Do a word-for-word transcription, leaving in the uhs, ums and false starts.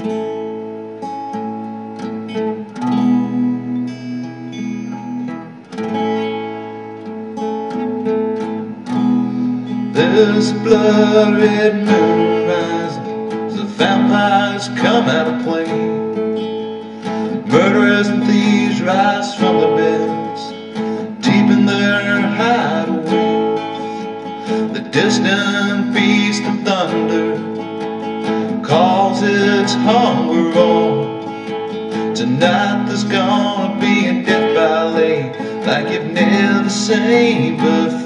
There's a blood-red moon rising as the vampires come out of play. Murderers and thieves rise from their beds, deep in their hideaways. The distant beast of thunder calls its hunger on. Tonight there's gonna be a death ballet like you've never seen before.